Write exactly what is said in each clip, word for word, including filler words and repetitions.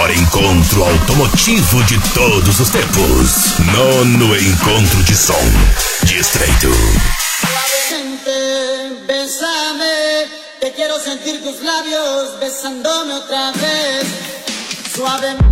maior encontro automotivo de todos os tempos. Nono Encontro de Som de Estreito. Suavemente, bésame, que quiero sentir tus labios besándome otra vez. Suavemente.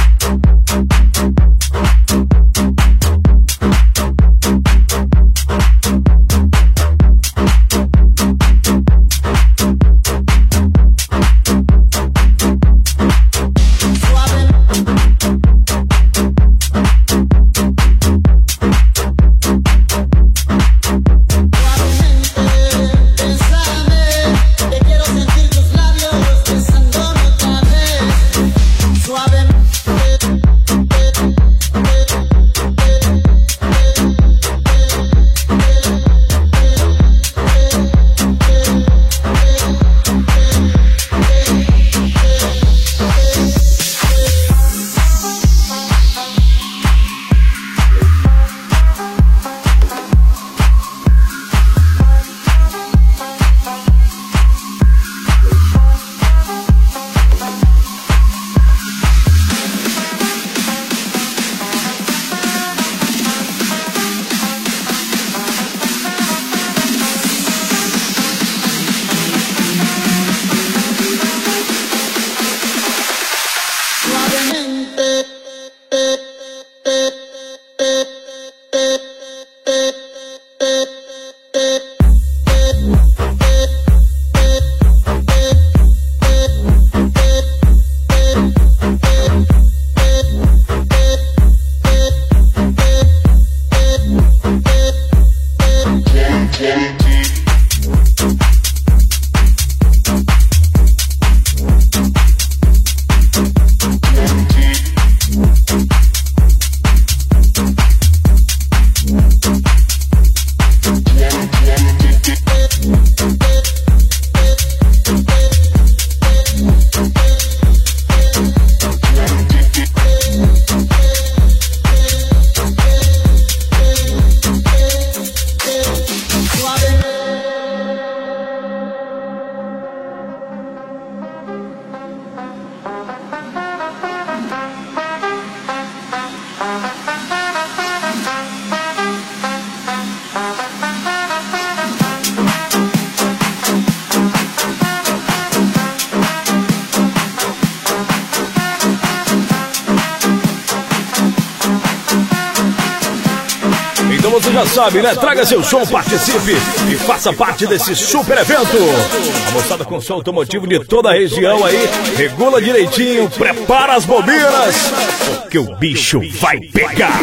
Você já sabe, né? Traga seu som, participe e faça parte desse super evento. A moçada com som automotivo de toda a região aí, regula direitinho, prepara as bobinas, porque o bicho vai pegar.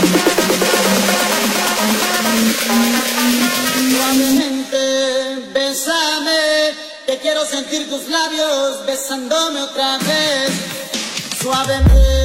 Suavemente, bésame, que quiero sentir tus labios besándome otra vez. Suavemente.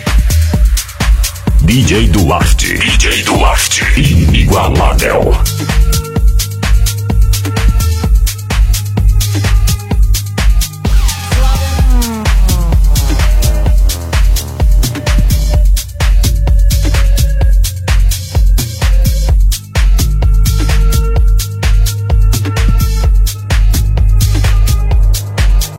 D J Duarte, D J Duarte, inigualável.